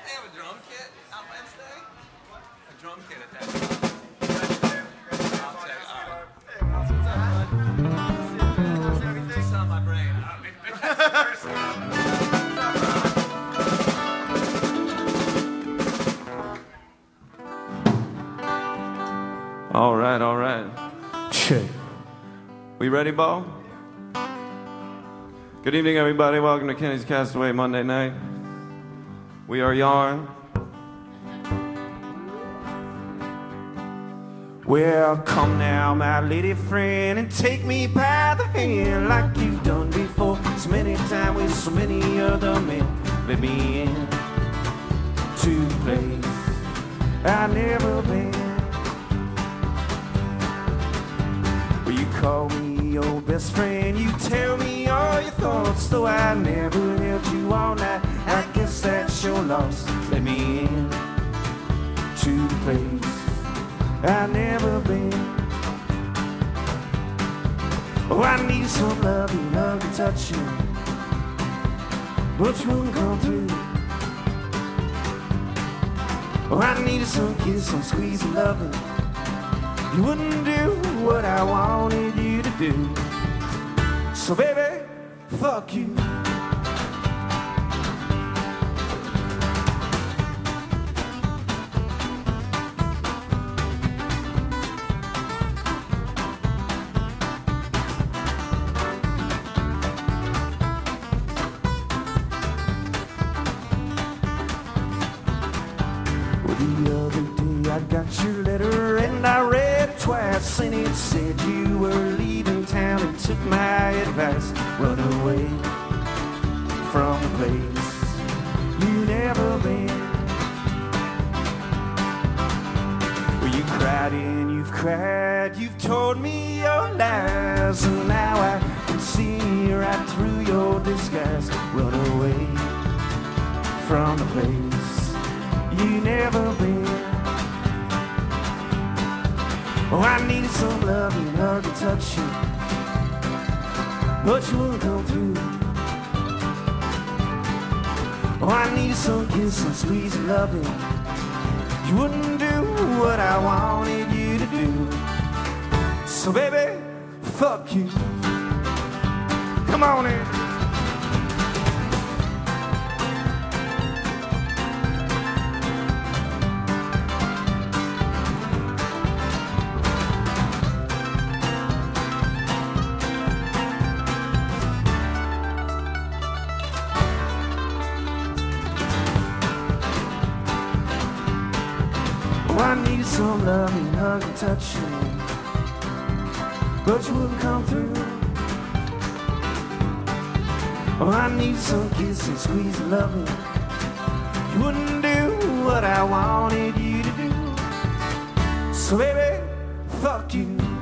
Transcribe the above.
they have a drum kit on Wednesday? A drum kit at that. I'll check. All right. It's on my brain. All right. Check. We ready, Bo? Good evening, everybody. Welcome to Kenny's Castaway Monday night. We are Yarn. Well, come now, my lady friend, and take me by the hand like you've done before. So many times with so many other men. Let me in to a place I've never been. Well, you call me your best friend, you tell me all your thoughts. Though I never held you all night, I guess that's your loss. Let me in to the place I've never been. Oh, I need some loving, hug and touching, but you wouldn't come through. Oh, I needed some kiss, some squeeze and loving. You wouldn't do what I wanted you to do. So baby, fuck you. I got your letter and I read it twice, and it said you were leaving town and took my advice. Run away from a place you've never been. Well, you cried and you've cried, you've told me your lies, and now I can see right through your disguise. Run away from a place you've never been. Oh, I needed some loving, hug and touching, but you wouldn't come through. Oh, I needed some kiss and squeeze and loving. You wouldn't do what I wanted you to do. So baby, fuck you. Come on in. I need some loving, hug and touching, but you wouldn't come through. Oh, I need some kiss and squeeze and loving. You wouldn't do what I wanted you to do. So baby, fuck you.